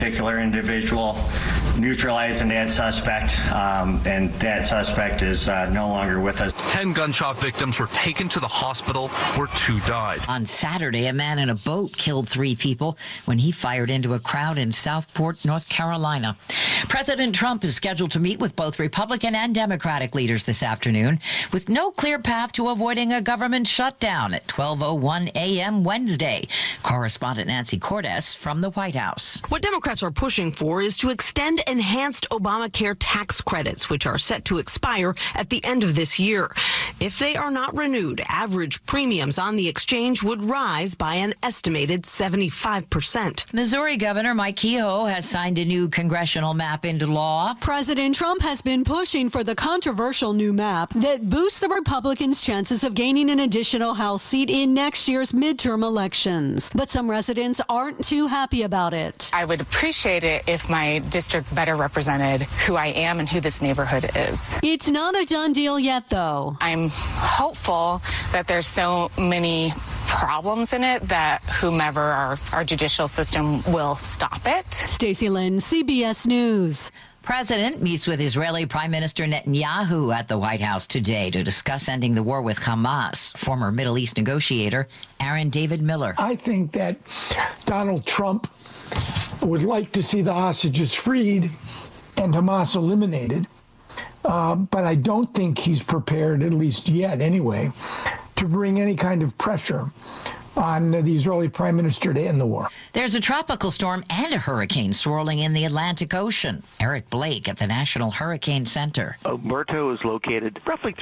Particular individual, neutralizing that suspect, and that suspect is no longer with us. 10 gunshot victims were taken to the hospital where 2 died. On Saturday, a man in a boat killed 3 people when he fired into a crowd in Southport, North Carolina. President Trump is scheduled to meet with both Republican and Democratic leaders this afternoon, with no clear path to avoiding a government shutdown at 12:01 a.m. Wednesday. Correspondent Nancy Cordes from the White House. What Democrats are pushing for is to extend enhanced Obamacare tax credits, which are set to expire at the end of this year. If they are not renewed, average premiums on the exchange would rise by an estimated 75%. Missouri Governor Mike Kehoe has signed a new congressional map into law. President Trump has been pushing for the controversial new map that boosts the Republicans' chances of gaining an additional House seat in next year's midterm elections. But some residents aren't too happy about it. I would appreciate it if my district better represented who I am and who this neighborhood is. It's not a done deal yet, though. I'm hopeful that there's so many problems in it that whomever our judicial system will stop it. Stacey Lynn, CBS News. President meets with Israeli Prime Minister Netanyahu at the White House today to discuss ending the war with Hamas. Former Middle East negotiator Aaron David Miller. I think that Donald Trump would like to see the hostages freed and Hamas eliminated. But I don't think he's prepared, at least yet anyway, to bring any kind of pressure on the Israeli prime minister to end the war. There's a tropical storm and a hurricane swirling in the Atlantic Ocean. Eric Blake at the National Hurricane Center. Umberto is located roughly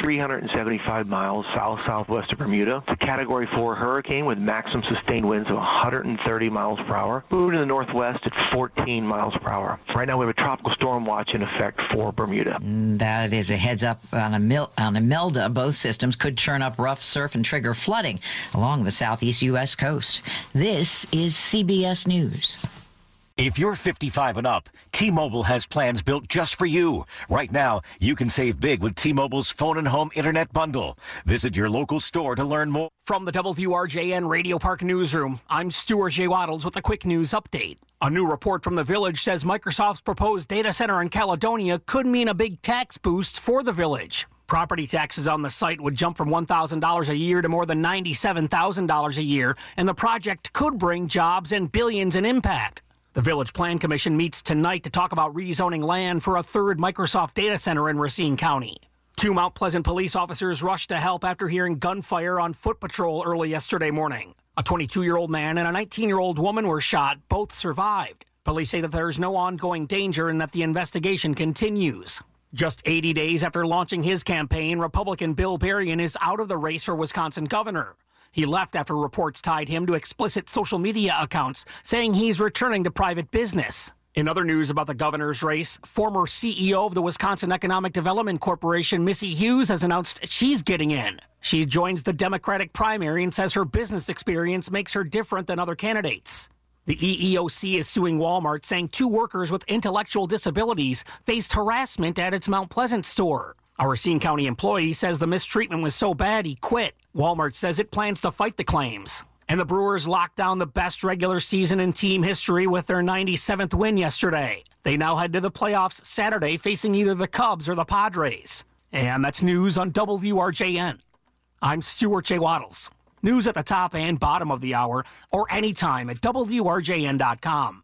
375 miles southwest of Bermuda. It's a Category 4 hurricane with maximum sustained winds of 130 miles per hour. Moving to the northwest at 14 miles per hour. Right now we have a tropical storm watch in effect for Bermuda. That is a heads up on Imelda. Both systems could churn up rough surf and trigger flooding along the southeast U.S. coast. This is CBS News. If you're 55 and up, T-Mobile has plans built just for you. Right now, you can save big with T-Mobile's phone and home internet bundle. Visit your local store to learn more. From the WRJN Radio Park Newsroom, I'm Stuart J. Waddles with a quick news update. A new report from The Village says Microsoft's proposed data center in Caledonia could mean a big tax boost for The Village. Property taxes on the site would jump from $1,000 a year to more than $97,000 a year, and the project could bring jobs and billions in impact. The Village Plan Commission meets tonight to talk about rezoning land for a third Microsoft data center in Racine County. 2 Mount Pleasant police officers rushed to help after hearing gunfire on foot patrol early yesterday morning. A 22-year-old man and a 19-year-old woman were shot. Both survived. Police say that there's no ongoing danger and that the investigation continues. Just 80 days after launching his campaign, Republican Bill Berrien is out of the race for Wisconsin governor. He left after reports tied him to explicit social media accounts, saying he's returning to private business. In other news about the governor's race, former CEO of the Wisconsin Economic Development Corporation, Missy Hughes, has announced she's getting in. She joins the Democratic primary and says her business experience makes her different than other candidates. The EEOC is suing Walmart, saying 2 workers with intellectual disabilities faced harassment at its Mount Pleasant store. A Racine County employee says the mistreatment was so bad he quit. Walmart says it plans to fight the claims. And the Brewers locked down the best regular season in team history with their 97th win yesterday. They now head to the playoffs Saturday, facing either the Cubs or the Padres. And that's news on WRJN. I'm Stuart J. Waddles. News at the top and bottom of the hour, or anytime at WRJN.com.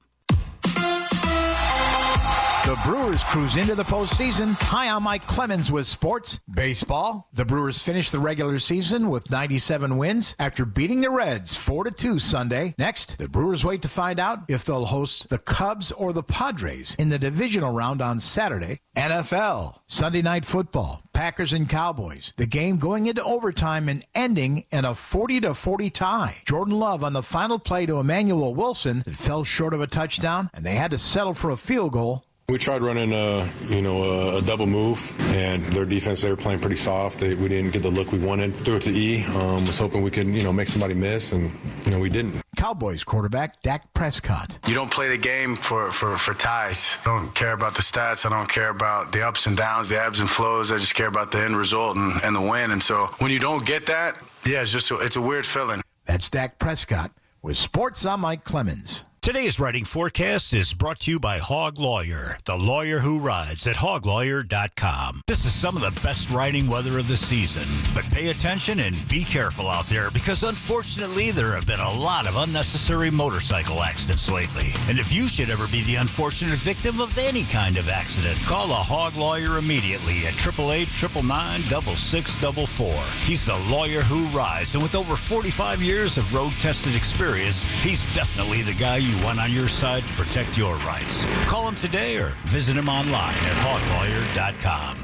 The Brewers cruise into the postseason. Hi, I'm Mike Clemens with sports. Baseball. The Brewers finished the regular season with 97 wins after beating the Reds 4-2 Sunday. Next, the Brewers wait to find out if they'll host the Cubs or the Padres in the divisional round on Saturday. NFL. Sunday Night Football. Packers and Cowboys. The game going into overtime and ending in a 40-40 tie. Jordan Love on the final play to Emmanuel Wilson that fell short of a touchdown, and they had to settle for a field goal. We tried running a double move, and their defense, they were playing pretty soft. We didn't get the look we wanted. Threw it to E. Was hoping we could, make somebody miss, and, we didn't. Cowboys quarterback Dak Prescott. You don't play the game for ties. I don't care about the stats. I don't care about the ups and downs, the ebbs and flows. I just care about the end result and the win. And so when you don't get that, it's a weird feeling. That's Dak Prescott with Sports. I'm Mike Clemens. Today's writing forecast is brought to you by Hog Lawyer, the lawyer who rides at hoglawyer.com. This is some of the best riding weather of the season, but pay attention and be careful out there because unfortunately there have been a lot of unnecessary motorcycle accidents lately. And if you should ever be the unfortunate victim of any kind of accident, call a Hog Lawyer immediately at 888-999-6644. He's the lawyer who rides, and with over 45 years of road-tested experience, he's definitely the guy you want on your side to protect your rights. Call him today or visit him online at hoglawyer.com.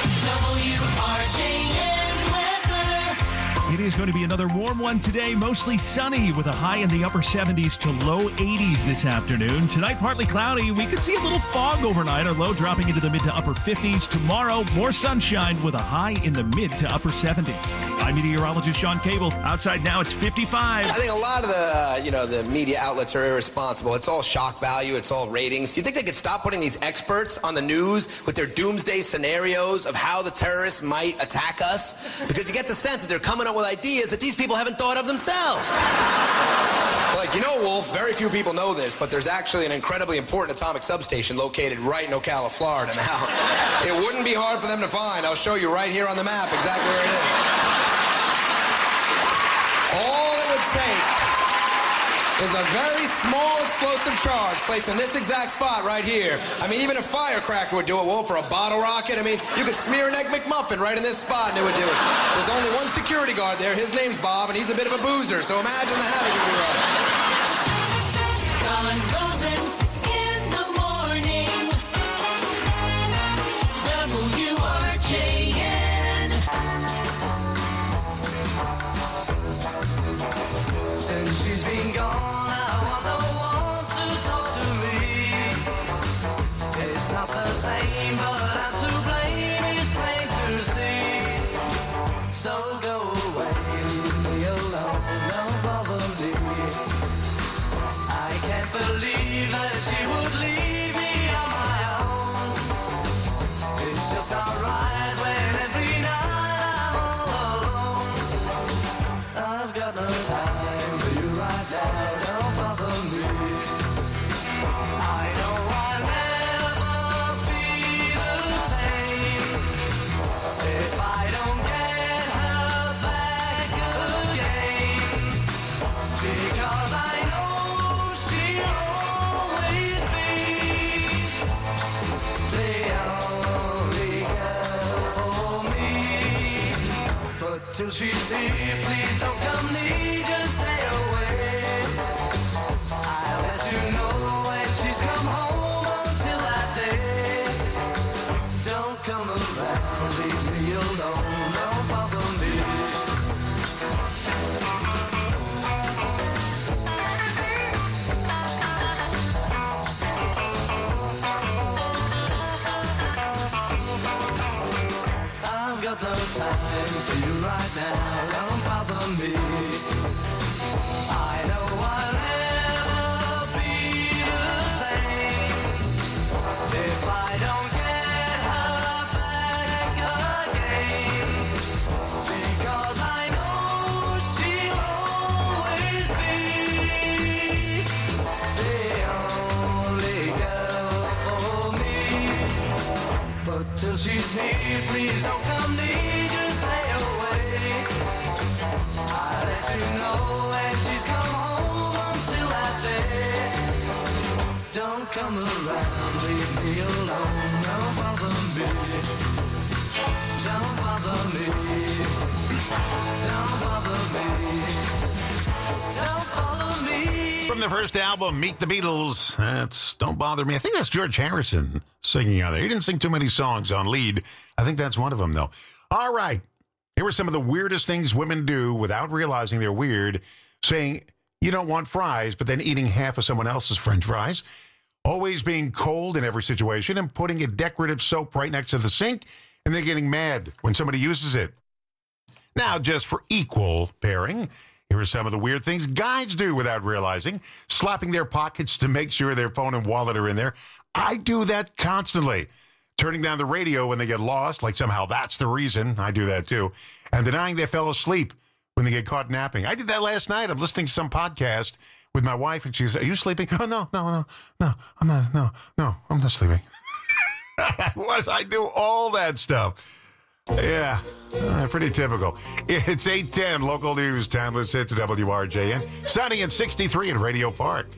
It is going to be another warm one today, mostly sunny with a high in the upper 70s to low 80s this afternoon. Tonight, partly cloudy. We could see a little fog overnight, our low dropping into the mid to upper 50s. Tomorrow, more sunshine with a high in the mid to upper 70s. I'm meteorologist Sean Cable. Outside now, it's 55. I think a lot of the media outlets are irresponsible. It's all shock value. It's all ratings. Do you think they could stop putting these experts on the news with their doomsday scenarios of how the terrorists might attack us? Because you get the sense that they're coming up with ideas that these people haven't thought of themselves. Like, Wolf, very few people know this, but there's actually an incredibly important atomic substation located right in Ocala, Florida. Now, it wouldn't be hard for them to find. I'll show you right here on the map exactly where it is. All it would take is a very small explosive charge placed in this exact spot right here. I mean, even a firecracker would do it, Wolf, or a bottle rocket. I mean, you could smear an Egg McMuffin right in this spot and it would do it. There's only one security guard there. His name's Bob, and he's a bit of a boozer, so imagine the havoc it would be running. Don Rosen in the morning. WRJN. Since she's been gone, same, but I'm to blame, it's plain to see. So go away, leave me alone, don't bother me. I can't believe that she would leave me on my own. It's just alright when every night I'm all alone. I've got no time for you right now, don't bother me. I know I'll never be the same if I don't get her back again, because I know she'll always be the only girl for me. But till she's here, please don't come near, just stay away. I'll let you know when she's come home. Until that day, don't come around, leave me alone, don't bother me. I've got no time for you right now, don't bother me. I know I'll never be the same if I don't get her back again, because I know she'll always be the only girl for me. But till she's here, please don't come near, just stay away. I'll let you know when she's come home. Until that day, don't come around, leave me alone, don't bother me. Don't bother me. Don't bother me. Don't bother me. From the first album, Meet the Beatles, that's Don't Bother Me. I think that's George Harrison singing on there. He didn't sing too many songs on lead. I think that's one of them, though. All right. Here are some of the weirdest things women do without realizing they're weird. Saying you don't want fries, but then eating half of someone else's French fries. Always being cold in every situation and putting a decorative soap right next to the sink and then getting mad when somebody uses it. Now, just for equal pairing, here are some of the weird things guys do without realizing. Slapping their pockets to make sure their phone and wallet are in there. I do that constantly. Turning down the radio when they get lost, like somehow that's the reason. I do that too. And denying they fell asleep when they get caught napping. I did that last night. I'm listening to some podcast with my wife, and she's, "Are you sleeping?" "Oh, no, I'm not. No, I'm not sleeping." I do all that stuff. Yeah, pretty typical. It's 8:10, local news, timeless hits, WRJN. Sunny and 63 in Radio Park.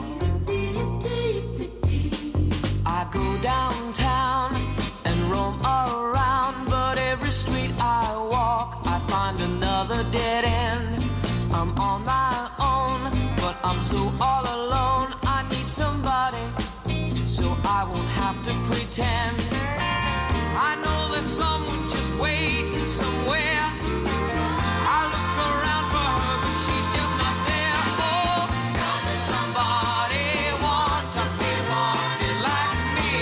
I go downtown and roam around, but every street I walk, I find another dead end. I'm on my own, but I'm so all alone. I need somebody, so I won't have to pretend. I know there's someone just waiting somewhere. I look around for her, but she's just not there. Oh, does somebody want to be wanted like me?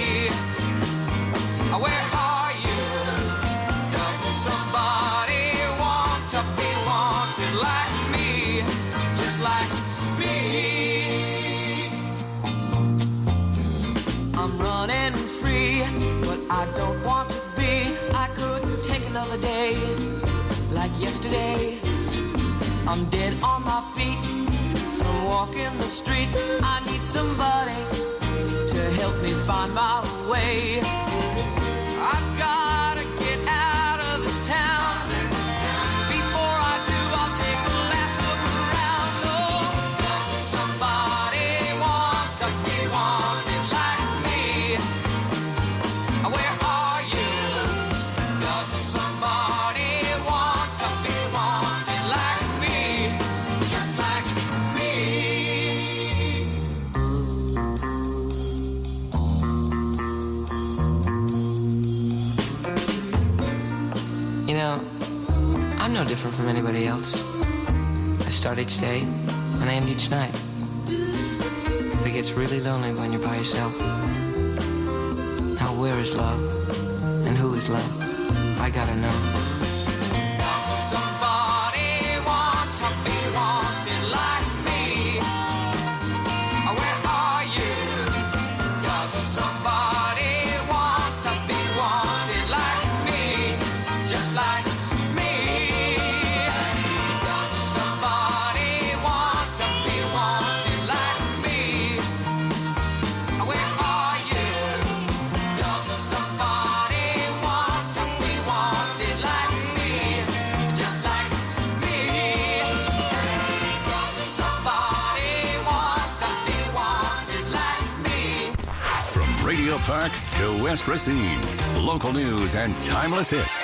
Where are you? Does somebody want to be wanted like me? Just like me. I'm running free, but I don't want to be. I could take another day like yesterday. I'm dead on my feet from walking the street. I need somebody to help me find my way. I've gotta get out of this town. Before I do, I'll take a last look around. Oh, does somebody want to be wanted like me? Where are you? Does somebody want to be wanted like me? Just like me. You know, I'm no different from anybody else. I start each day and I end each night. But it gets really lonely when you're by yourself. Now where is love? And who is love? I gotta know. Does somebody want to be wanted like me? Where are you? Does somebody want to be wanted like me? Just like me. Does somebody want to be wanted like me? Where are you? Does somebody want to be wanted like me? Just like me. Does somebody want to be wanted like me? From Radio Park to West Racine, local news and timeless hits.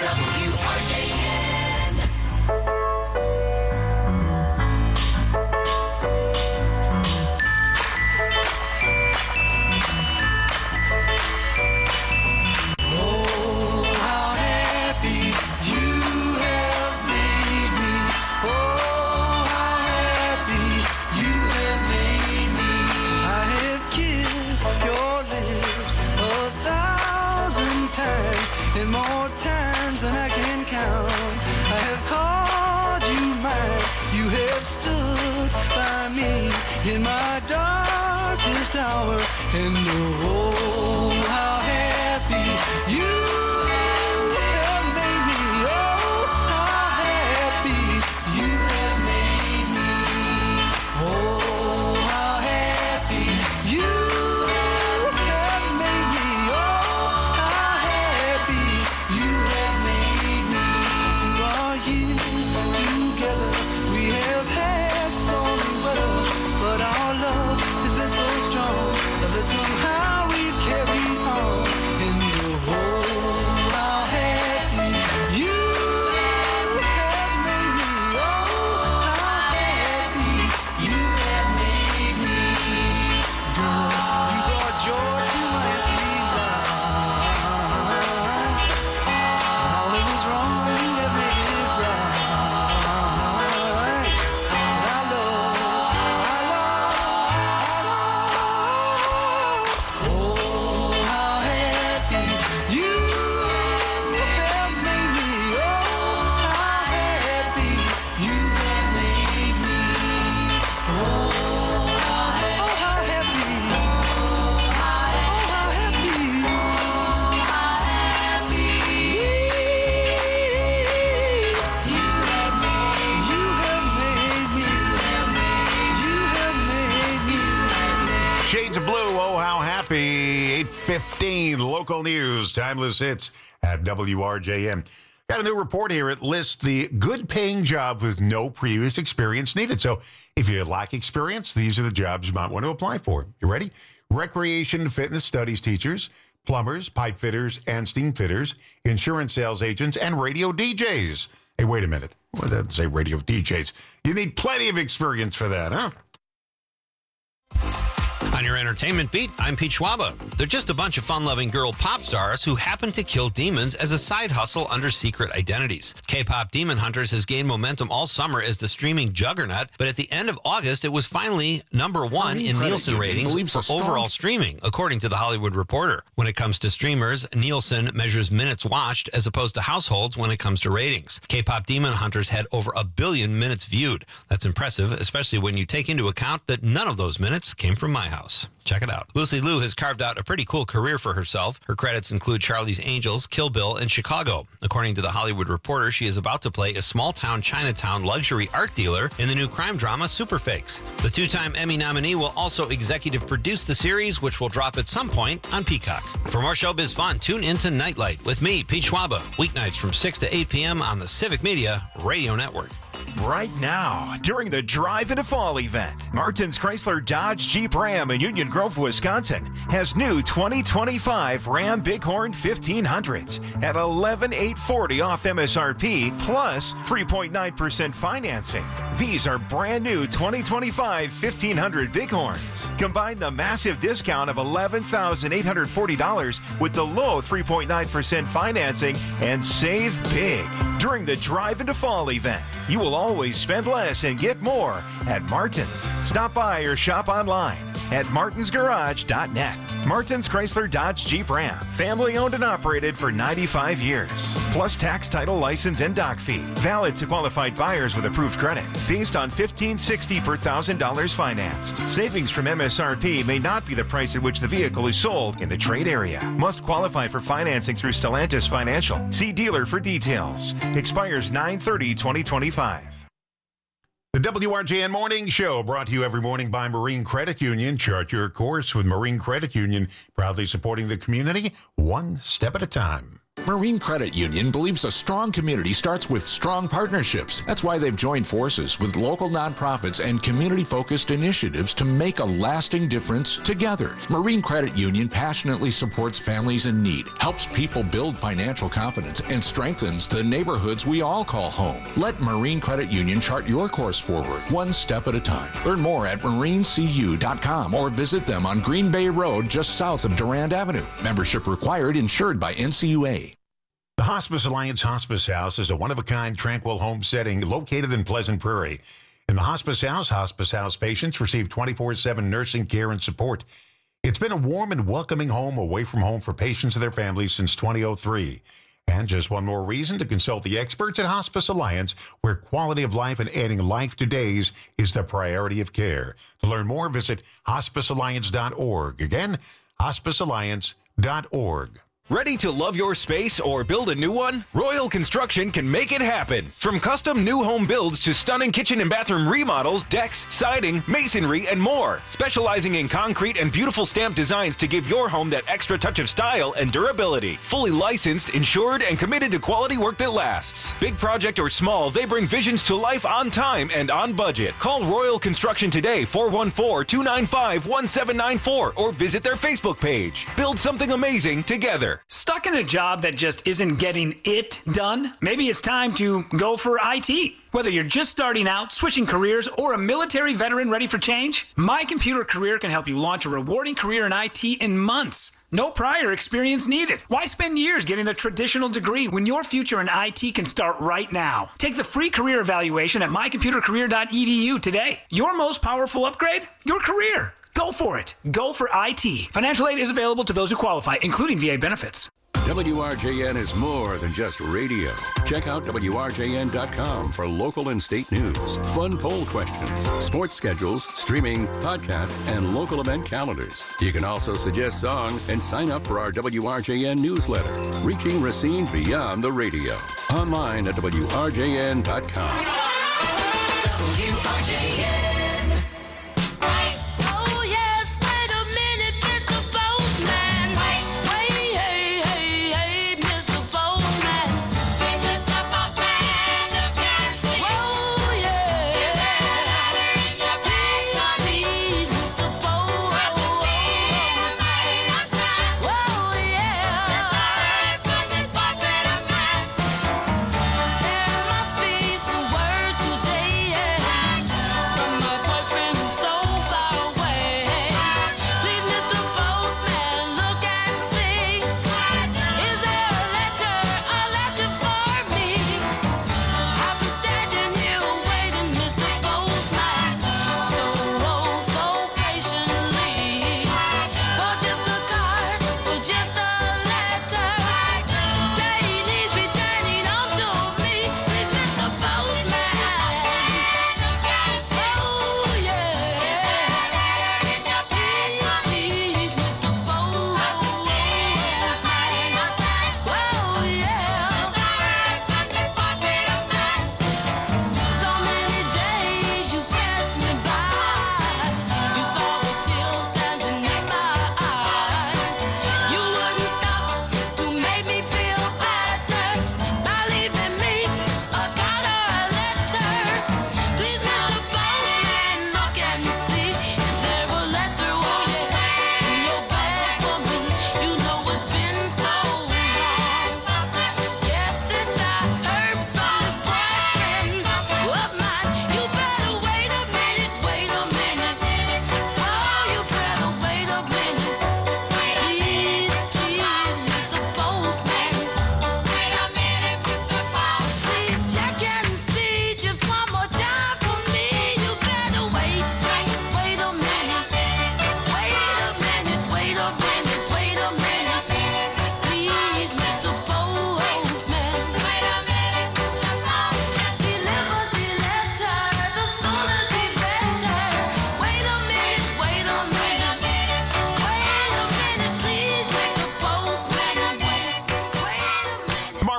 Oh, how happy you have made me. Oh, how happy you have made me. I have kissed your lips 1,000 times, and more times than I can count. I have called you mine. You have stood by me in my darkest hour. And oh, how happy you have made me. Oh, how happy you have made me. Oh, how happy you have made me. Oh, how happy you have made me. Through our years together, we have had stormy weather, but our love has been so strong that somehow we the 8:15 local news, timeless hits at WRJM. Got a new report here. It lists the good-paying jobs with no previous experience needed. So if you lack experience, these are the jobs you might want to apply for. You ready? Recreation and fitness studies teachers, plumbers, pipe fitters, and steam fitters, insurance sales agents, and radio DJs. Hey, wait a minute. What did that say, radio DJs? You need plenty of experience for that, huh? On your entertainment beat, I'm Pete Schwaba. They're just a bunch of fun-loving girl pop stars who happen to kill demons as a side hustle under secret identities. K-pop Demon Hunters has gained momentum all summer as the streaming juggernaut, but at the end of August, it was finally #1 in Nielsen ratings for overall streaming, according to The Hollywood Reporter. When it comes to streamers, Nielsen measures minutes watched as opposed to households when it comes to ratings. K-pop Demon Hunters had over 1 billion minutes viewed. That's impressive, especially when you take into account that none of those minutes came from my house. Check it out. Lucy Liu has carved out a pretty cool career for herself. Her credits include Charlie's Angels, Kill Bill, and Chicago. According to The Hollywood Reporter, she is about to play a small-town Chinatown luxury art dealer in the new crime drama Superfakes. The two-time Emmy nominee will also executive produce the series, which will drop at some point on Peacock. For more showbiz fun, tune into Nightlight with me, Pete Schwaba, weeknights from 6 to 8 p.m. on the Civic Media Radio Network. Right now, during the Drive into Fall event, Martin's Chrysler Dodge Jeep Ram in Union Grove, Wisconsin has new 2025 Ram Bighorn 1500s at $11,840 off MSRP plus 3.9% financing. These are brand new 2025 1500 Bighorns. Combine the massive discount of $11,840 with the low 3.9% financing and save big. During the Drive into Fall event, you will always spend less and get more at Martin's. Stop by or shop online at martinsgarage.net. Martin's Chrysler Dodge Jeep Ram, family owned and operated for 95 years. Plus tax, title, license, and dock fee. Valid to qualified buyers with approved credit. Based on $1,560 per $1,000 financed. Savings from MSRP may not be the price at which the vehicle is sold in the trade area. Must qualify for financing through Stellantis Financial. See dealer for details. Expires 9/30/2025. The WRJN Morning Show brought to you every morning by Marine Credit Union. Chart your course with Marine Credit Union, proudly supporting the community one step at a time. Marine Credit Union believes a strong community starts with strong partnerships. That's why they've joined forces with local nonprofits and community-focused initiatives to make a lasting difference together. Marine Credit Union passionately supports families in need, helps people build financial confidence, and strengthens the neighborhoods we all call home. Let Marine Credit Union chart your course forward, one step at a time. Learn more at marinecu.com or visit them on Green Bay Road just south of Durand Avenue. Membership required, insured by NCUA. The Hospice Alliance Hospice House is a one-of-a-kind, tranquil home setting located in Pleasant Prairie. In the Hospice House patients receive 24/7 nursing care and support. It's been a warm and welcoming home away from home for patients and their families since 2003. And just one more reason to consult the experts at Hospice Alliance, where quality of life and adding life to days is the priority of care. To learn more, visit hospicealliance.org. Again, hospicealliance.org. Ready to love your space or build a new one? Royal Construction can make it happen. From custom new home builds to stunning kitchen and bathroom remodels, decks, siding, masonry, and more. Specializing in concrete and beautiful stamped designs to give your home that extra touch of style and durability. Fully licensed, insured, and committed to quality work that lasts. Big project or small, they bring visions to life on time and on budget. Call Royal Construction today, 414-295-1794, or visit their Facebook page. Build something amazing together. Stuck in a job that just isn't getting it done? Maybe it's time to go for IT. Whether you're just starting out, switching careers, or a military veteran ready for change, My Computer Career can help you launch a rewarding career in IT in months. No prior experience needed. Why spend years getting a traditional degree when your future in IT can start right now? Take the free career evaluation at mycomputercareer.edu today. Your most powerful upgrade? Your career. Go for it. Go for IT. Financial aid is available to those who qualify, including VA benefits. WRJN is more than just radio. Check out WRJN.com for local and state news, fun poll questions, sports schedules, streaming, podcasts, and local event calendars. You can also suggest songs and sign up for our WRJN newsletter, reaching Racine beyond the radio. Online at WRJN.com. WRJN. Oh, yes, wait a minute, Mr. Postman.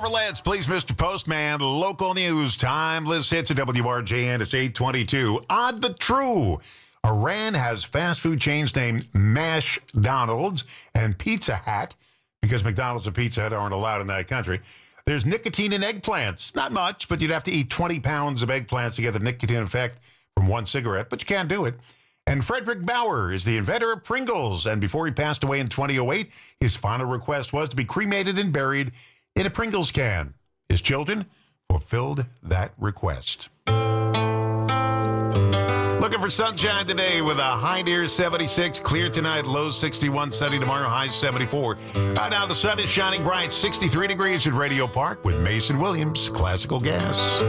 Chevrolet's Please Mr. Postman, local news, timeless hits at WRJN. It's 8:22. Odd but true. Iran has fast food chains named McDonald's and Pizza Hut, because McDonald's and Pizza Hut aren't allowed in that country. There's nicotine in eggplants. Not much, but you'd have to eat 20 pounds of eggplants to get the nicotine effect from one cigarette, but you can't do it. And Frederick Bauer is the inventor of Pringles, and before he passed away in 2008, his final request was to be cremated and buried in a Pringles can. His children fulfilled that request. Looking for sunshine today with a high near 76, clear tonight, low 61, sunny tomorrow, high 74. Right now the sun is shining bright, 63 degrees at Radio Park with Mason Williams, Classical Gas.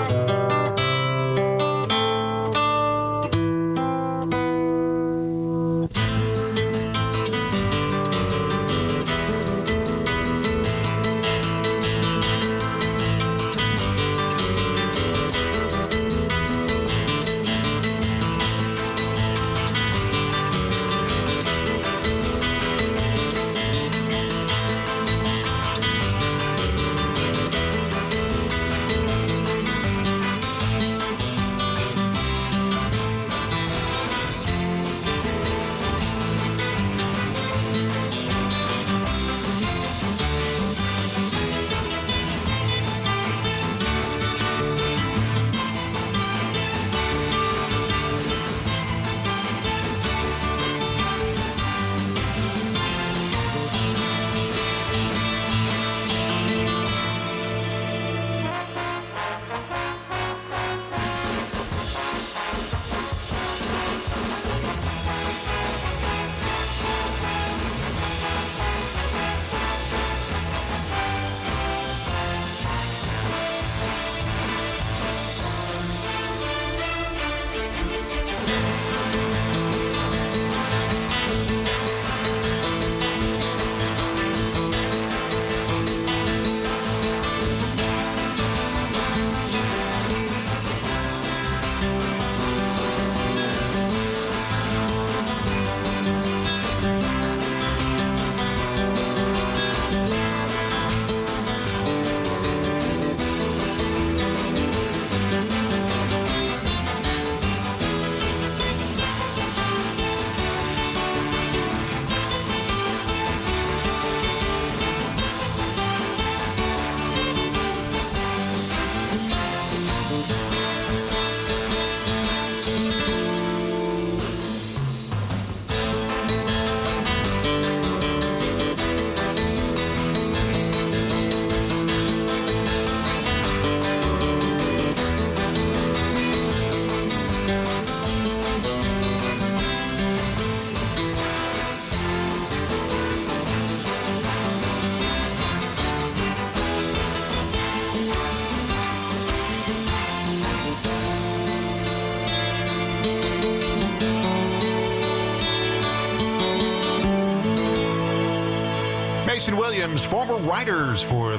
Mason Williams, former writer for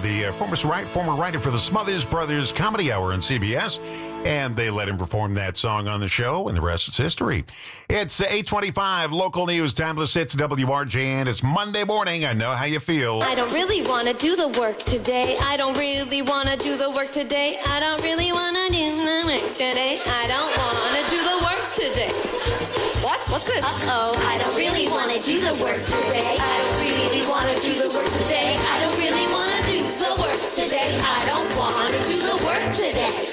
the Smothers Brothers Comedy Hour on CBS, and they let him perform that song on the show, and the rest is history. It's 8:25, local news, timeless hits, WRJN. It's Monday morning. I know how you feel. I don't really want to do the work today. I don't really want to do the work today. I don't really want to do the work today. I don't want to do the work today. What? What's this? Uh-oh. I don't really want to do the work today. I don't really want to do the work today. I don't really want to do the work today. I don't want to do the work today.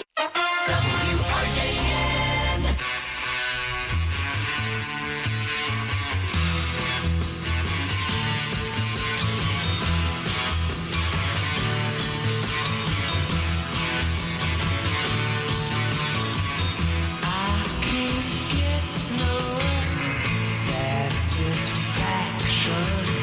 WRJN. I can't get no satisfaction.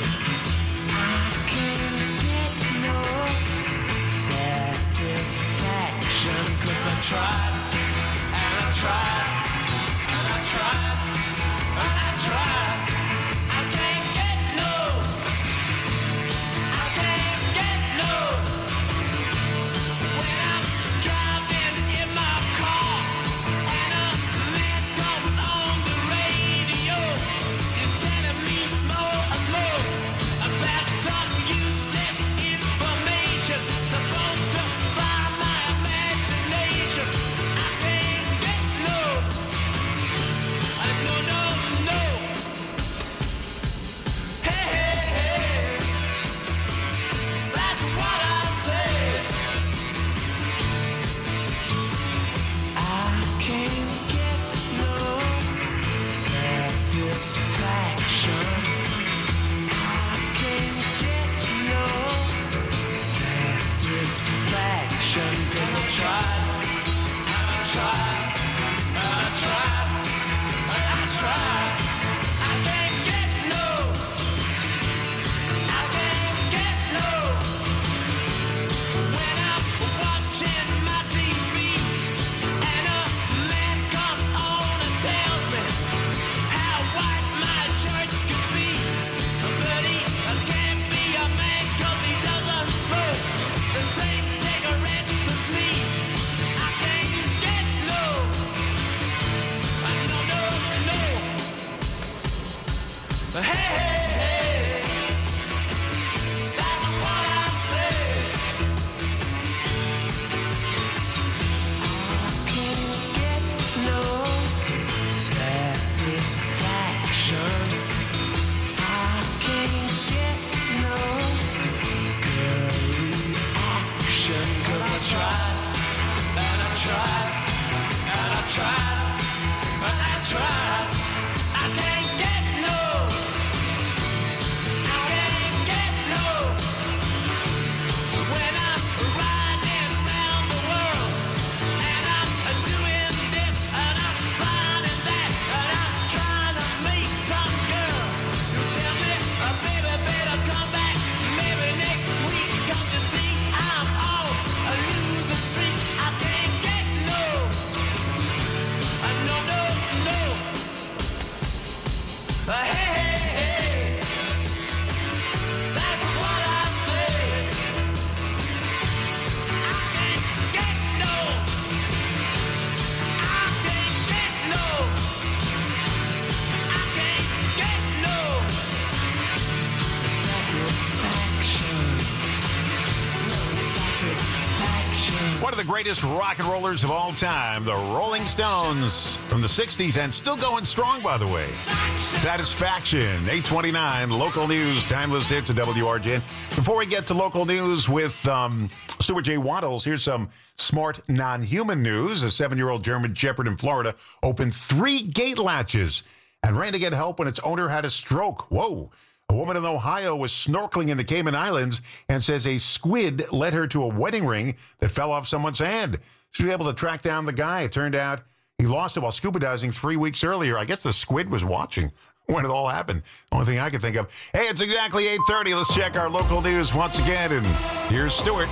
One of the greatest rock and rollers of all time, the Rolling Stones from the 60s, and still going strong, by the way. Satisfaction, 829, local news, timeless hits at WRJN. Before we get to local news with Stuart J. Waddles, here's some smart non-human news. A 7-year-old German Shepherd in Florida opened 3 gate latches and ran to get help when its owner had a stroke. Whoa. A woman in Ohio was snorkeling in the Cayman Islands and says a squid led her to a wedding ring that fell off someone's hand. She was able to track down the guy. It turned out he lost it while scuba diving 3 weeks earlier. I guess the squid was watching when it all happened. Only thing I can think of. Hey, it's exactly 8:30. Let's check our local news once again. And here's Stuart.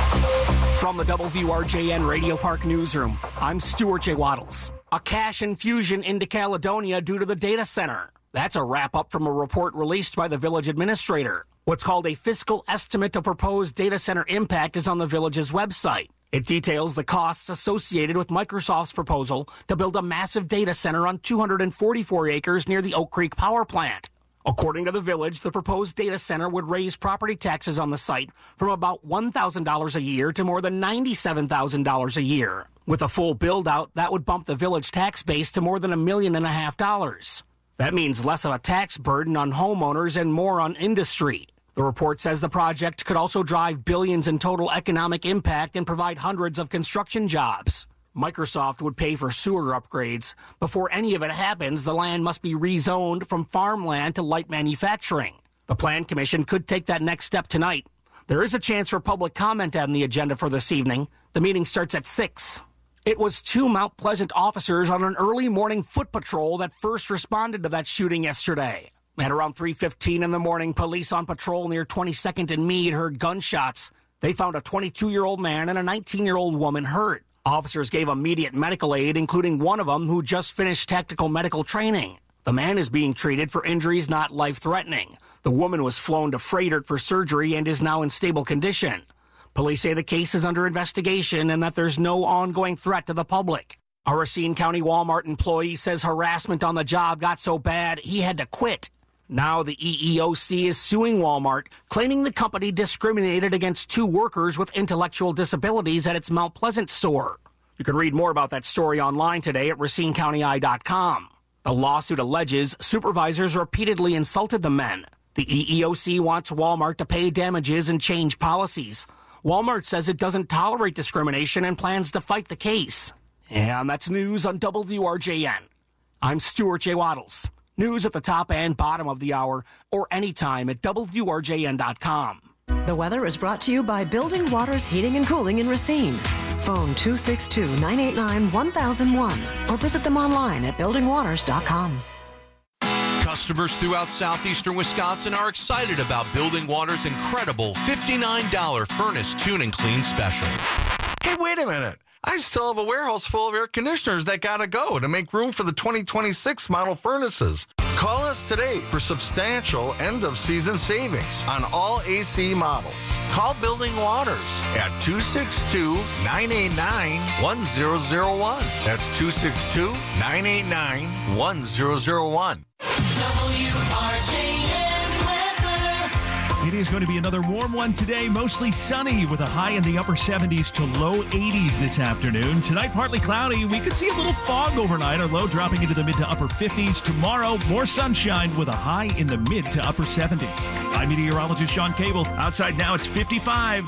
From the WRJN Radio Park Newsroom, I'm Stuart J. Waddles. A cash infusion into Caledonia due to the data center. That's a wrap-up from a report released by the village administrator. What's called a fiscal estimate of proposed data center impact is on the village's website. It details the costs associated with Microsoft's proposal to build a massive data center on 244 acres near the Oak Creek power plant. According to the village, the proposed data center would raise property taxes on the site from about $1,000 a year to more than $97,000 a year. With a full build-out, that would bump the village tax base to more than $1.5 million. That means less of a tax burden on homeowners and more on industry. The report says the project could also drive billions in total economic impact and provide hundreds of construction jobs. Microsoft would pay for sewer upgrades. Before any of it happens, the land must be rezoned from farmland to light manufacturing. The Plan Commission could take that next step tonight. There is a chance for public comment on the agenda for this evening. The meeting starts at 6. It was 2 Mount Pleasant officers on an early morning foot patrol that first responded to that shooting yesterday. At around 3:15 in the morning, police on patrol near 22nd and Meade heard gunshots. They found a 22-year-old man and a 19-year-old woman hurt. Officers gave immediate medical aid, including one of them who just finished tactical medical training. The man is being treated for injuries not life-threatening. The woman was flown to Frederick for surgery and is now in stable condition. Police say the case is under investigation and that there's no ongoing threat to the public. A Racine County Walmart employee says harassment on the job got so bad he had to quit. Now the EEOC is suing Walmart, claiming the company discriminated against 2 workers with intellectual disabilities at its Mount Pleasant store. You can read more about that story online today at RacineCountyEye.com. The lawsuit alleges supervisors repeatedly insulted the men. The EEOC wants Walmart to pay damages and change policies. Walmart says it doesn't tolerate discrimination and plans to fight the case. And that's news on WRJN. I'm Stuart J. Waddles. News at the top and bottom of the hour or anytime at WRJN.com. The weather is brought to you by Building Waters Heating and Cooling in Racine. Phone 262-989-1001 or visit them online at buildingwaters.com. Customers throughout southeastern Wisconsin are excited about Building Water's incredible $59 furnace tune and clean special. Hey, wait a minute. I still have a warehouse full of air conditioners that gotta go to make room for the 2026 model furnaces. Call us today for substantial end-of-season savings on all AC models. Call Building Waters at 262-989-1001. That's 262-989-1001. It is going to be another warm one today, mostly sunny with a high in the upper 70s to low 80s this afternoon. Tonight, partly cloudy. We could see a little fog overnight, our low dropping into the mid to upper 50s. Tomorrow, more sunshine with a high in the mid to upper 70s. I'm meteorologist Sean Cable. Outside now, it's 55.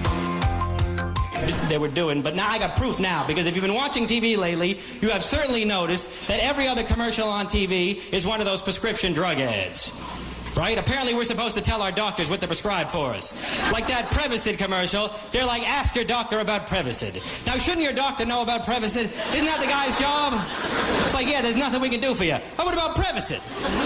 They were doing, but now I got proof now, because if you've been watching TV lately, you have certainly noticed that every other commercial on TV is one of those prescription drug ads. Right? Apparently we're supposed to tell our doctors what to prescribe for us. Like that Prevacid commercial, they're like, ask your doctor about Prevacid. Now, shouldn't your doctor know about Prevacid? Isn't that the guy's job? It's like, yeah, there's nothing we can do for you. Oh, what about Prevacid?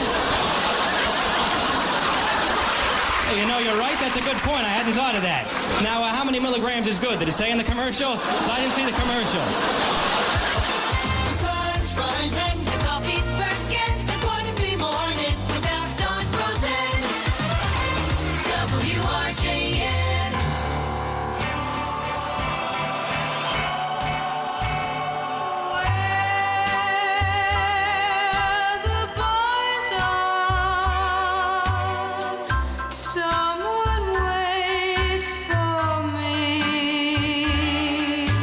You know, you're right. That's a good point. I hadn't thought of that. Now, how many milligrams is good? Did it say in the commercial? I didn't see the commercial. The sun's rising, the coffee's perking, and wouldn't be morning without Don Rosen. WRJN. Where the boys are, someone waits for me.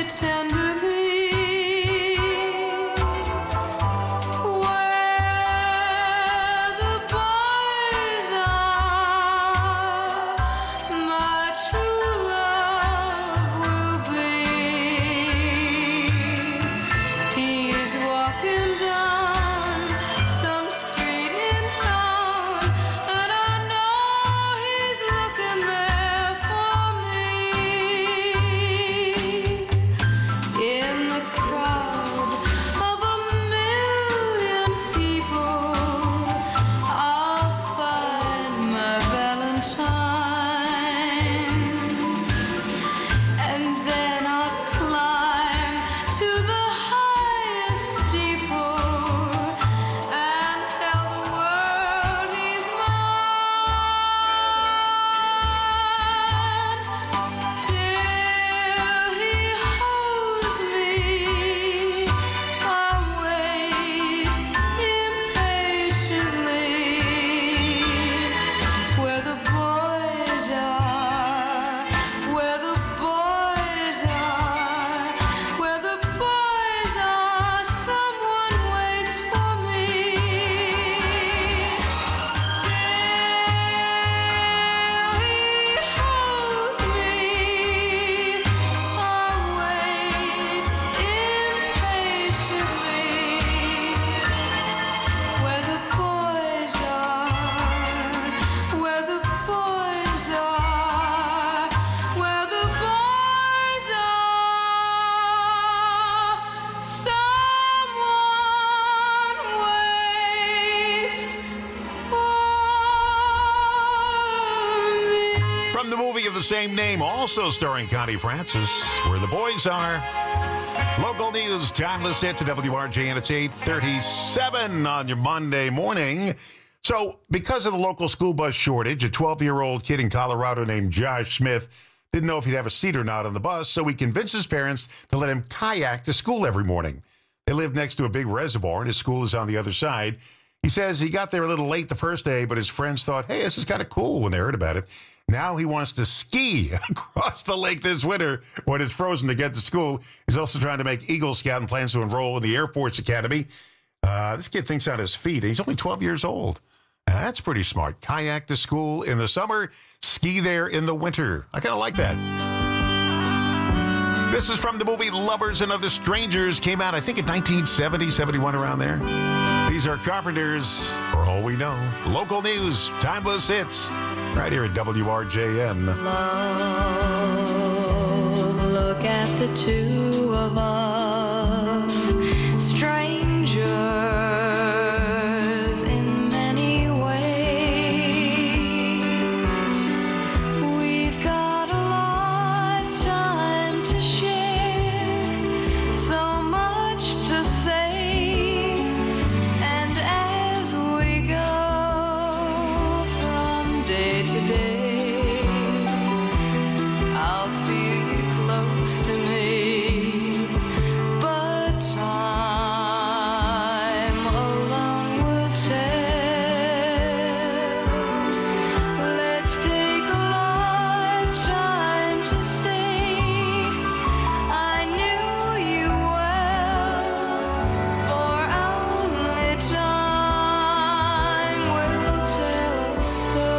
tenderly. Where the boys are, my true love will be. He's walking down some street in town, and I know he's looking there for me. In the crowd of a million people, I'll find my Valentine, and then I'll climb to the highest steeple and tell the world he's mine. Till he holds me, I'll wait impatiently. Where the boys are, where the boys are, where the boys are, someone waits for me. Till he holds me, I'll wait impatiently. Where the boys are, where the boys are, where the boys are, someone waits for me. From the movie of the same name, also starring Connie Francis, Where the Boys Are. Local news, timeless hits at WRJN. It's 8:37 on your Monday morning. So, because of the local school bus shortage, a 12-year-old kid in Colorado named Josh Smith didn't know if he'd have a seat or not on the bus, so he convinced his parents to let him kayak to school every morning. They live next to a big reservoir, and his school is on the other side. He says he got there a little late the first day, but his friends thought, hey, this is kind of cool when they heard about it. Now he wants to ski across the lake this winter when it's frozen to get to school. He's also trying to make Eagle Scout and plans to enroll in the Air Force Academy. This kid thinks on his feet. He's only 12 years old. That's pretty smart. Kayak to school in the summer, ski there in the winter. I kind of like that. This is from the movie Lovers and Other Strangers. Came out, I think, in 1970, 71, around there. These are Carpenters, For All We Know. Local news, timeless hits, right here at WRJN. Love, look at the two of us, strangers in many ways. We've got a lifetime to share, so much to say, and as we go from day to day, I'll feel you close to me. But time alone will tell. Let's take a lifetime to see. I knew you well, for only time will tell us so.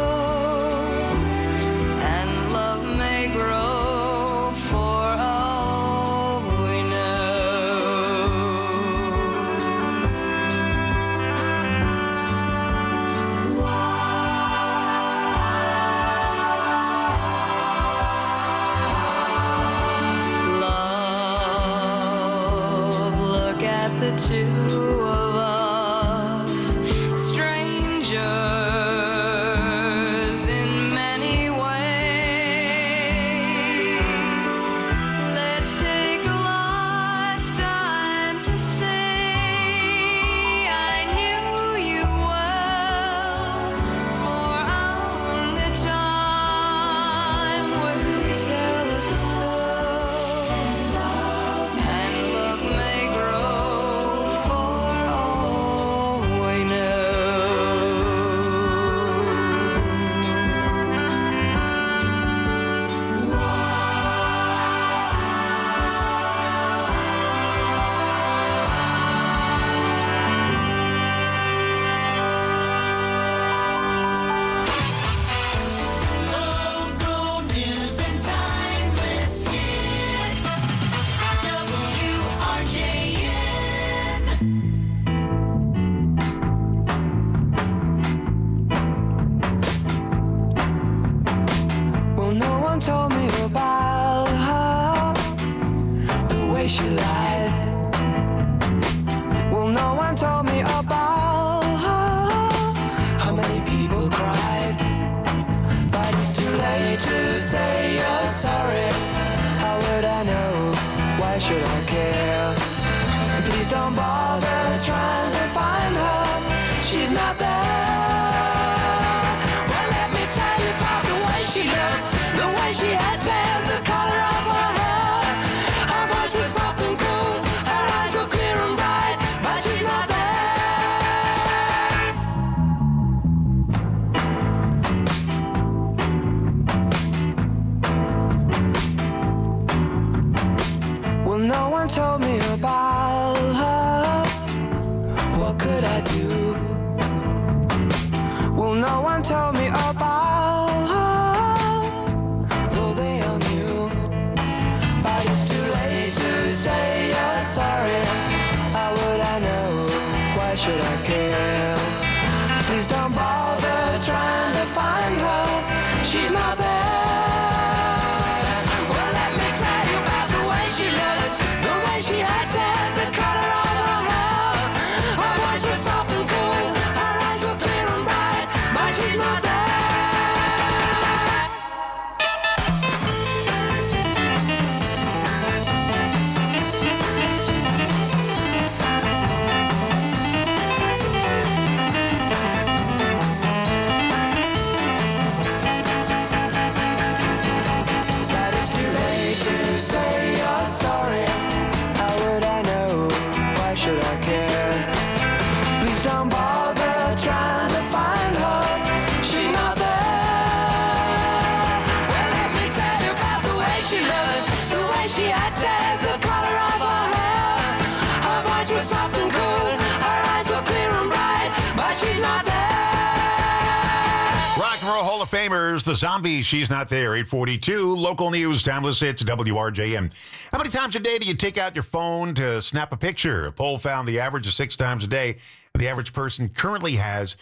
And love may grow for all we Love, look at the two of us, strangers in many ways. Let's take a lifetime to say I knew you well, for only time will tell us so. And love may grow way she lied. Well, no one told me about how many people cried. But it's too late to say you're sorry. How would I know? Why should I care? Please don't bother trying to find her. She's not there. Well, let me tell you about the way she looked, the way she had tan, the color of her hair. Her voice was soft and cool, her eyes were clear and bright, but she's not there. Well, no one told me about her. What could I do? Well, no one told me about her, though they all knew. But it's too late to say you're sorry. How would I know? Why should I care? Please don't bother trying to find her. She's not there. Well, let me tell you about the way she looked, the way she had tan, the color of her hair. Her voice was soft and cool, her eyes were clear and bright, but she's not there. But it's too late to say you're sorry. How would I know? Why should I care? Please don't bother trying to find her. She's not there. Well, let me tell you about the way she looked, the way she had tan, the color of her hair. Her voice was soft and cool, her eyes were clear and bright, but she's not there. Rock and Roll Hall of Famers, the Zombies, She's Not There, 842. Local news, timeless hits, WRJM. How many times a day do you take out your phone to snap a picture? A poll found the average is 6 times a day. The average person currently has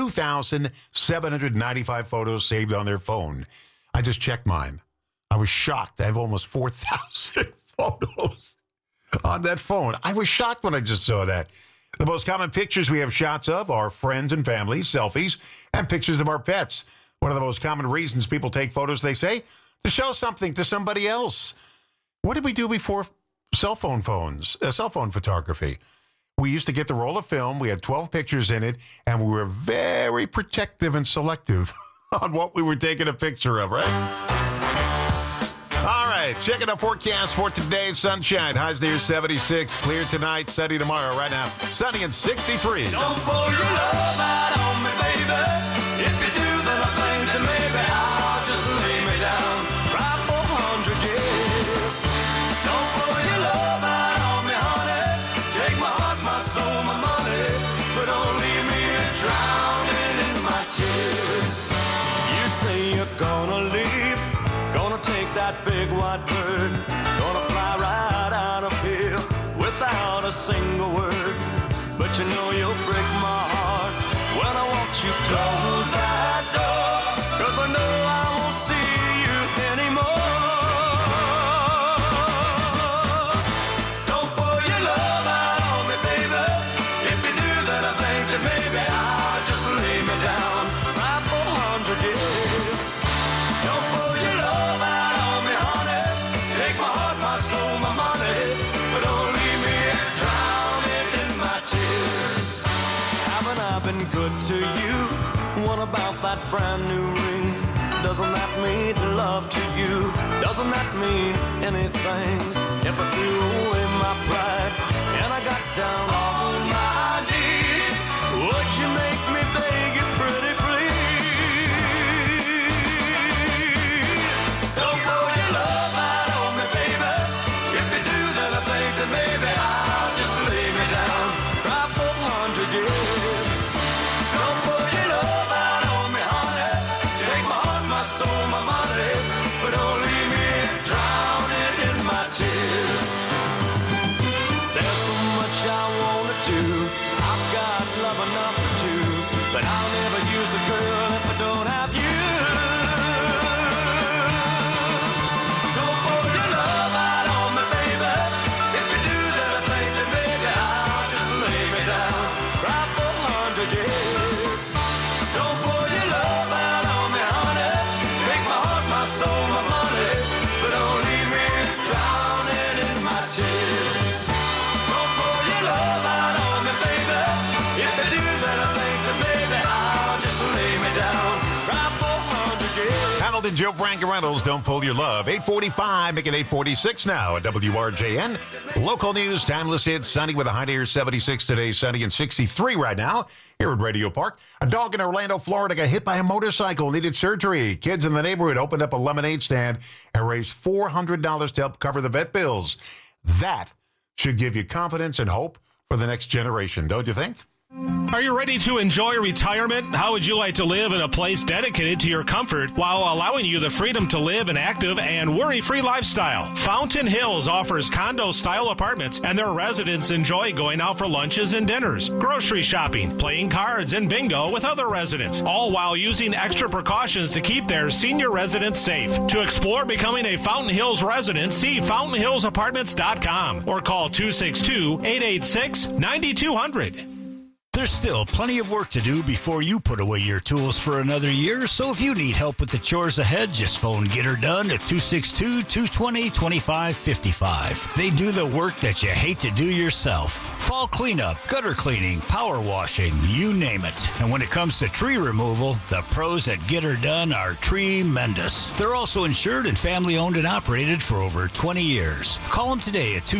2,795 photos saved on their phone. I just checked mine. I was shocked. I have almost 4,000 photos on that phone. I was shocked when I just saw that. The most common pictures we have shots of are friends and family, selfies, and pictures of our pets. One of the most common reasons people take photos, they say, to show something to somebody else. What did we do before cell phone photography? We used to get the roll of film. We had 12 pictures in it, and we were very protective and selective on what we were taking a picture of, right? All right, checking the forecast for today. Sunshine, highs near 76. Clear tonight, sunny tomorrow. Right now, sunny and 63. Don't pour your love out on me, baby. If you do, then I think to maybe I'll just lay me down. Cry for 100 years. Don't pour your love out on me, honey. Take my heart, my soul, my money, but don't leave me drowning in my tears. You say you're gonna leave, gonna take that big white bird, gonna fly right out of here without a single word. But you know you'll break my heart when I want you close that door, 'cause I know I won't see you anymore. Don't pour your love out on me, baby. If you do, then I think that maybe I'll just lay me down, cry for 100 years. Don't pour your love out on me, honey. Take my heart, my soul, my money, but don't leave me drowning in my tears. Haven't I been good to you? What about that brand new ring? Doesn't that mean love to you? Doesn't that mean anything? If I threw away my pride and I got down on my knees, would you make me beg you pretty please? Don't pour your love out on me, baby. If you do, then I think that maybe I'll just lay me down, cry for 100 years. Don't pour your love out on me, honey. Take my heart, my soul, my money, but don't leave me drowning in my tears. There's so much I wanna do. I've got love enough to do, but I'll never use a girl if I don't have you. Don't pour your love out on me, baby. and Joe Frank Reynolds, Don't Pull Your Love. 8:45, making 8:46 now at WRJN. Local news, timeless hits, sunny with a high near 76 today, sunny and 63 right now here at Radio Park. A dog in Orlando, Florida got hit by a motorcycle, needed surgery. Kids in the neighborhood opened up a lemonade stand and raised $400 to help cover the vet bills. That should give you confidence and hope for the next generation, don't you think? Are you ready to enjoy retirement? How would you like to live in a place dedicated to your comfort while allowing you the freedom to live an active and worry-free lifestyle? Fountain Hills offers condo-style apartments, and their residents enjoy going out for lunches and dinners, grocery shopping, playing cards, and bingo with other residents, all while using extra precautions to keep their senior residents safe. To explore becoming a Fountain Hills resident, see fountainhillsapartments.com or call 262-886-9200. There's still plenty of work to do before you put away your tools for another year, so if you need help with the chores ahead, just phone Get Her Done at 262-220-2555. They do the work that you hate to do yourself. Fall cleanup, gutter cleaning, power washing, you name it. And when it comes to tree removal, the pros at Get Her Done are tremendous. They're also insured and family owned and operated for over 20 years. Call them today at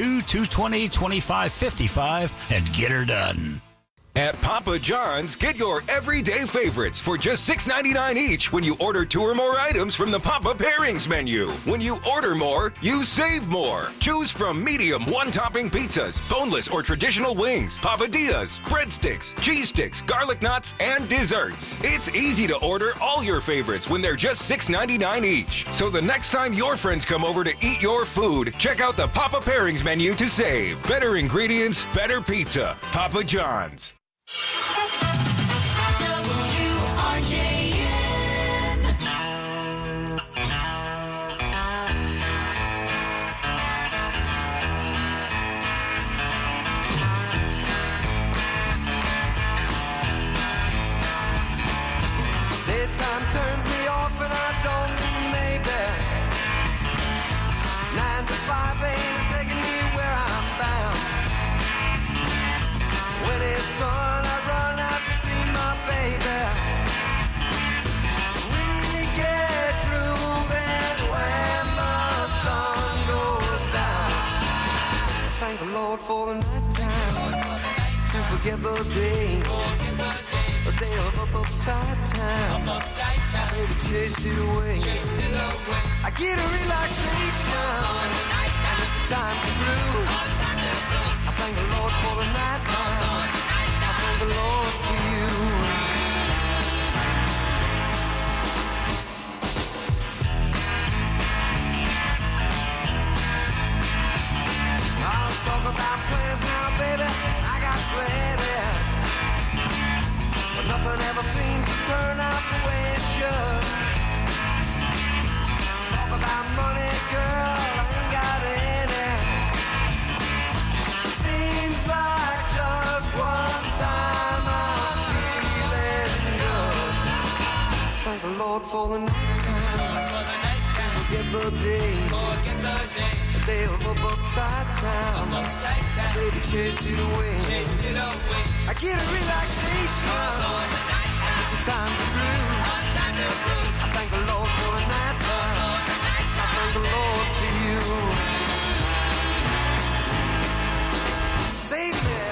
262-220-2555 and Get Her Done. At Papa John's, get your everyday favorites for just $6.99 each when you order 2 or more items from the Papa Pairings menu. When you order more, you save more. Choose from medium one-topping pizzas, boneless or traditional wings, papadillas, breadsticks, cheese sticks, garlic knots, and desserts. It's easy to order all your favorites when they're just $6.99 each. So the next time your friends come over to eat your food, check out the Papa Pairings menu to save. Better ingredients, better pizza. Papa John's. Daytime turns me off and I don't mean maybe. 9 to 5 ain't taking me where I'm bound. When it's done, I run out to see my baby. We get grooving when the sun goes down. Thank the Lord for the nighttime, to forget the day. A day of uptight time. Baby, chase it away. I get a relaxation, and it's time to groove. I thank the Lord for the night time. I thank the Lord for you. I'll talk about plans now, baby. I got plenty. But nothing ever seems to turn out the way it should. Talk about money, girl, I ain't got any. Seems like just one time I'm feeling good. Thank the Lord for the night time. Forget the day. A day of uptight time. Baby, chase it away. I get a relaxation. It's a time to groove. I thank the Lord for the night time. I thank the Lord for you. Save me.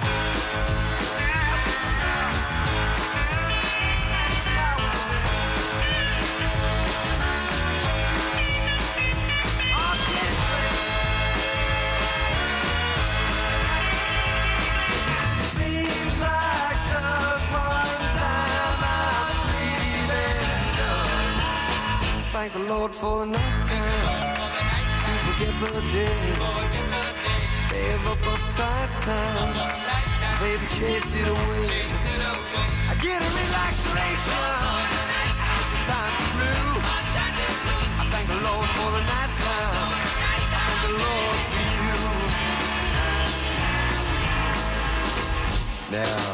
Seems like just one time I'm feeling good. Thank the Lord for the night time, to forget the day. Day of uptight time. Baby, chase it away. I get a relaxation. It's a time to groove. I thank the Lord for the night time. I thank the Lord for you. Now.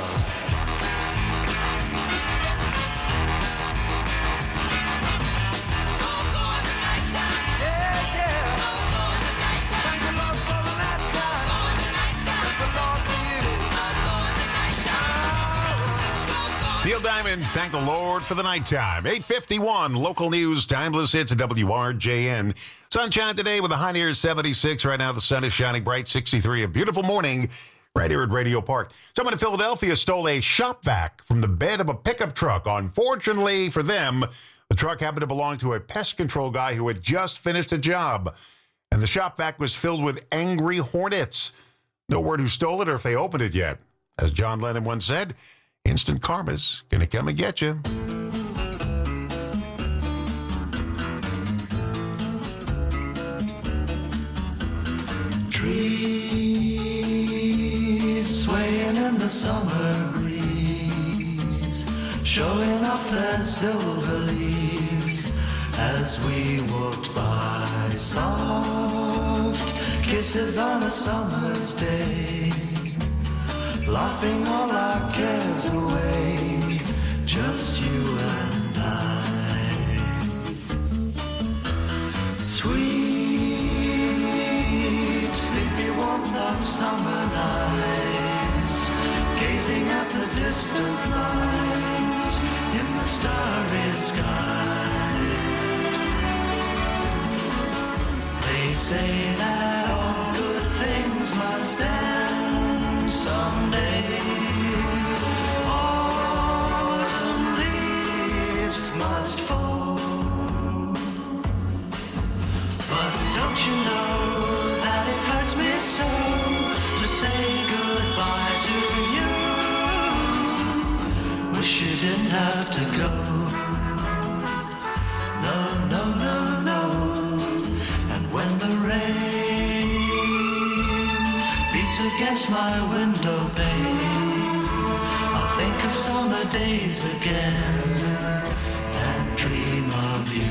Neil Diamond, thank the Lord for the nighttime. 8:51, local news, timeless hits at WRJN. Sunshine today with a high near 76. Right now the sun is shining bright, 63. A beautiful morning right here at Radio Park. Someone in Philadelphia stole a shop vac from the bed of a pickup truck. Unfortunately for them, the truck happened to belong to a pest control guy who had just finished a job. And the shop vac was filled with angry hornets. No word who stole it or if they opened it yet. As John Lennon once said, instant karma's gonna come and get you. Trees swaying in the summer breeze, showing off their silver leaves as we walked by. Soft kisses on a summer's day, laughing all our cares away, just you and I. Sweet, sleepy warmth of summer nights, gazing at the distant lights in the starry sky. They say that all good things must end someday. Autumn leaves must fall. But don't you know that it hurts me so to say goodbye to you? Wish you didn't have to go. No, no, no, no. And when the rain beats against my window pane, I'll think of summer days again and dream of you.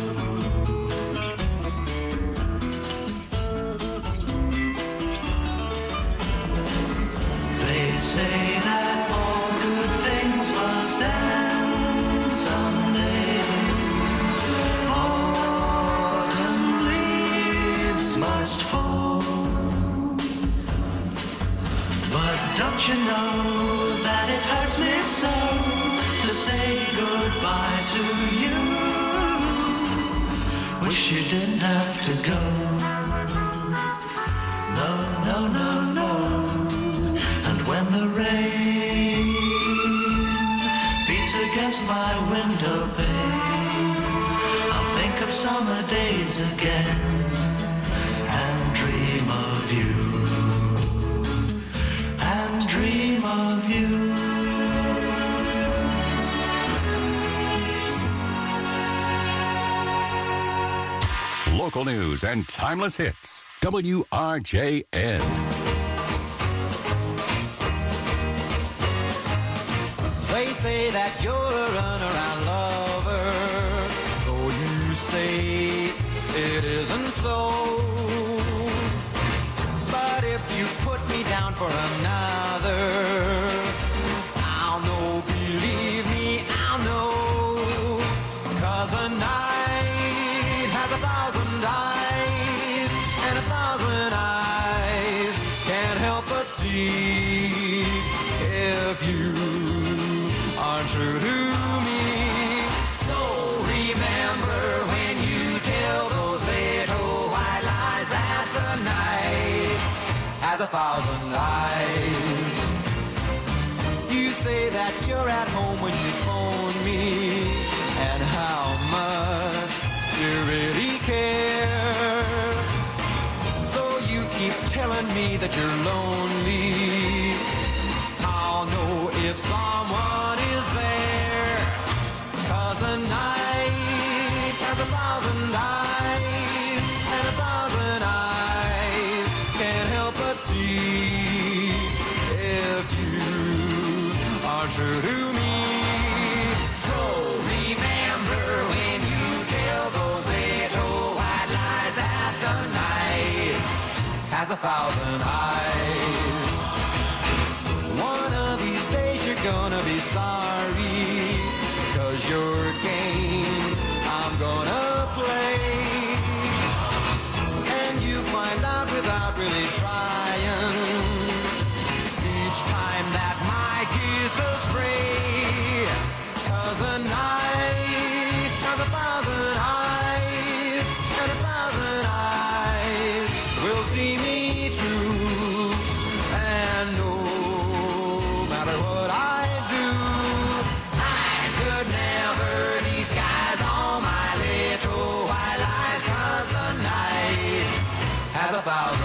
They say that all good things must end someday. Autumn leaves must fall. But don't you know that it hurts me so to say goodbye to you? Wish you didn't have to go. No, no, no, no. And when the rain beats against my window pane, I'll think of summer days again and dream of you. And dream of you. Local news and timeless hits. WRJN. They say that you're a runaround lover, though you say it isn't so. But if you put me down for another, I'll know, believe me, I'll know. 'Cause a night has 1,000 eyes, and 1,000 eyes can't help but see if you aren't true to me. So remember when you tell those little white lies that the night has 1,000 eyes. You say that you're at home when you phone me, and how much you really care. Though you keep telling me that you're lonely, I'll know if someone is there. 'Cause a night has 1,000 eyes, and 1,000 eyes can't help but see if you are true to me. So remember when you tell those little white lies that the night has 1,000 eyes. One of these days you're gonna be sorry, 'cause your game I'm gonna play, and you find out without really trying each time that my gears astray.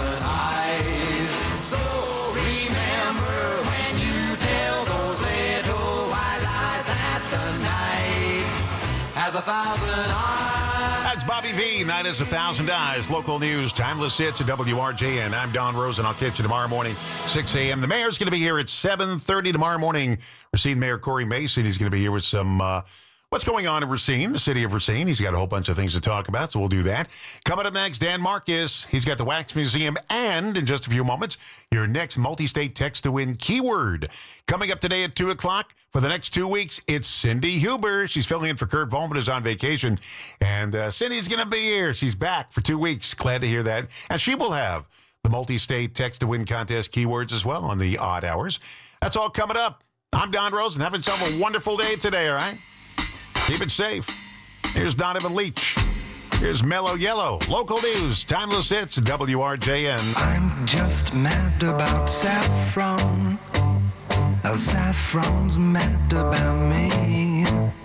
eyes. So remember when you tell those little white lies that the night has 1,000 eyes. That's Bobby V. Night is 1,000 eyes. Local news, timeless hits at WRJN. I'm Don Rosen. I'll catch you tomorrow morning, 6 a.m. The mayor's going to be here at 7:30 tomorrow morning. Racine Mayor Corey Mason. He's going to be here with some what's going on in Racine, the city of Racine. He's got a whole bunch of things to talk about, so we'll do that. Coming up next, Dan Marcus. He's got the Wax Museum, and in just a few moments, your next multi-state text-to-win keyword. Coming up today at 2 o'clock, for the next 2 weeks, it's Cindy Huber. She's filling in for Kurt Volman, who's on vacation, and Cindy's going to be here. She's back for 2 weeks. Glad to hear that. And she will have the multi-state text-to-win contest keywords as well on the odd hours. That's all coming up. I'm Don Rosen. Have yourself a wonderful day today, all right? Keep it safe. Here's Donovan Leach. Here's Mellow Yellow. Local news, timeless hits, WRJN. I'm just mad about saffron. Saffron's mad about me.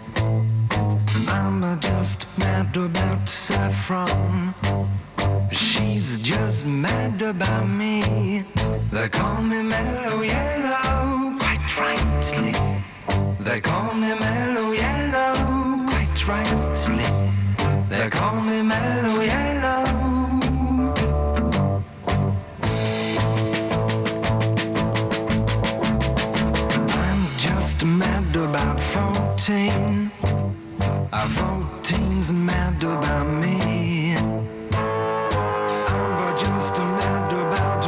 I'm just mad about saffron. She's just mad about me. They call me Mellow Yellow, quite rightly. They call me Mellow Yellow, quite rightly. They call me Mellow Yellow. I'm just mad about 14. 14's mad about me. I'm just mad about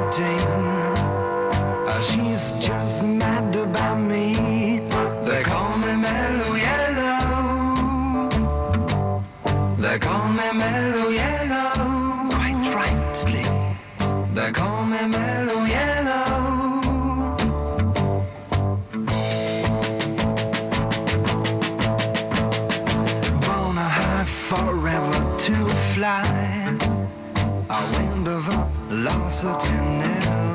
14. She's just mad about me. They call me Mellow Yellow. They call me Mellow Yellow, quite rightly. They call me Mellow Yellow. Born high forever to fly. A wind of velocity nil.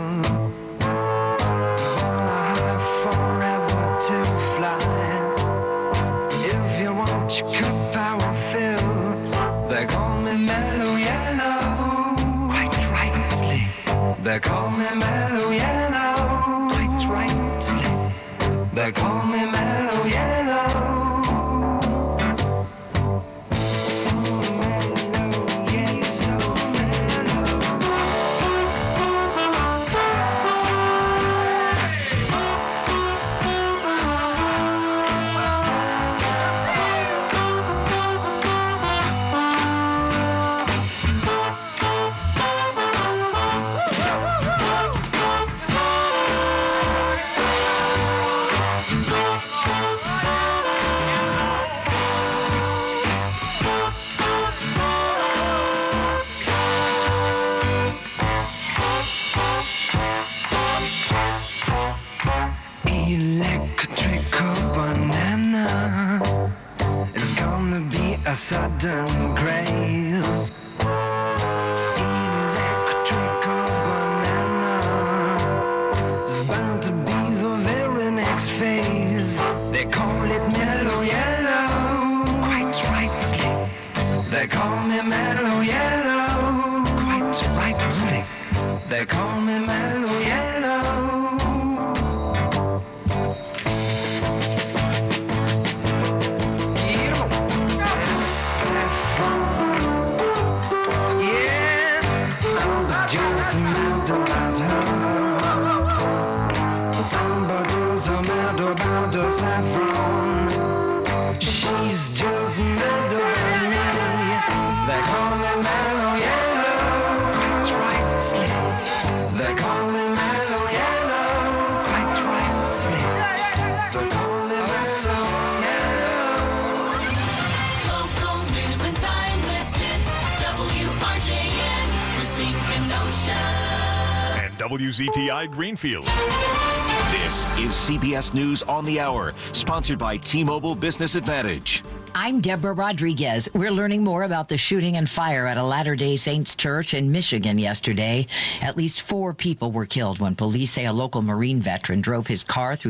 To fly. If you want your cup, I will fill. They call me Mellow Yellow, quite rightly. They call me Mellow Yellow, quite rightly. They call me Mellow Yellow. So mellow, yeah, so mellow. Electrical banana is gonna be a sudden craze. Electrical banana is bound to be the very next phase. They call it Mellow Yellow, quite rightly. They call me Mellow Yellow, quite rightly. They call me Mellow Yellow. Saffron, she's just mad about me. They call me Mellow Yellow, quite rightly. They call me Mellow Yellow, quite rightly. They call me Mellow Yellow. Local news and timeless hits, WRJN, Racine, Kenosha. And WZTI Greenfield. This is CBS News on the Hour, sponsored by T-Mobile Business Advantage. I'm Deborah Rodriguez. We're learning more about the shooting and fire at a Latter-day Saints church in Michigan yesterday. At least 4 people were killed when police say a local Marine veteran drove his car through